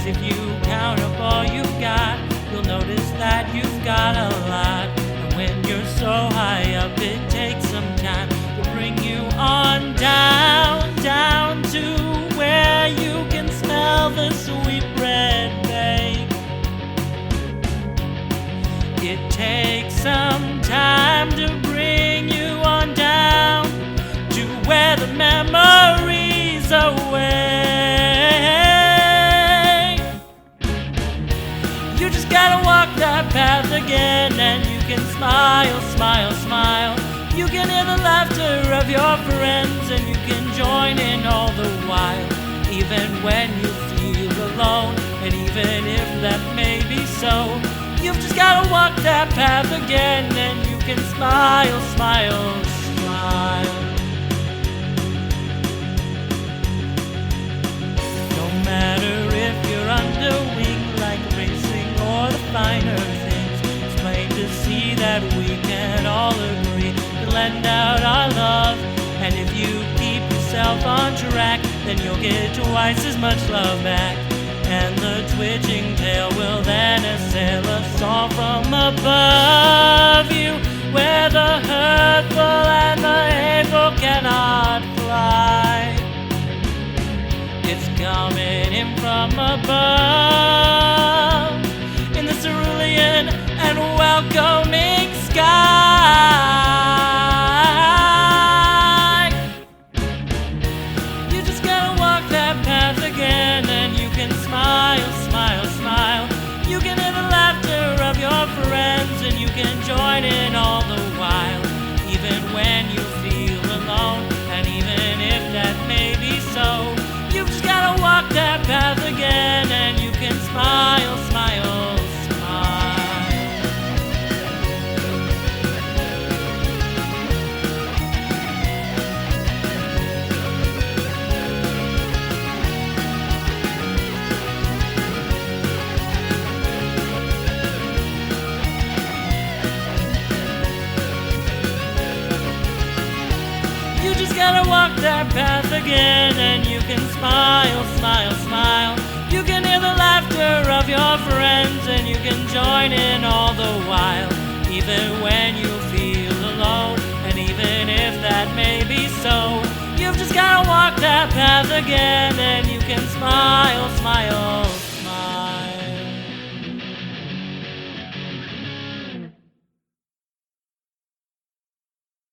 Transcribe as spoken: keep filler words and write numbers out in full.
if you count up all you've got, you'll notice that you've got a lot. And when you're so high up, it takes some time to bring you on down, down to where you can smell the sweet bread bake. It takes some time to bring you on down to where the memories away. You just gotta walk that path again, and you can smile, smile, smile. You can hear the laughter of your friends, and you can join in all the while. Even when you feel alone, and even if that may be so, you've just gotta walk that path again, and you can smile, smile, smile. No matter if you're under wing like racing or the finer things, it's plain to see that we can all agree to lend out our love. And if you keep yourself on track, then you'll get twice as much love back. And the twitching tail will then assail a song from above you, where the hurtful and the hateful cannot fly. It's coming in from above, in the cerulean and welcoming sky. You just gotta walk that path again, and you can smile, smile, smile. You can hear the laughter of your friends, and you can join in all the while. Even when you feel alone, and even if that may be so, you've just gotta walk that path again, and you can smile, smile, smile. You just gotta walk that path again, and you can smile, smile, smile. You can hear the laughter of your friends, and you can join in all the while. Even when you feel alone, and even if that may be so, you've just gotta walk that path again, and you can smile, smile,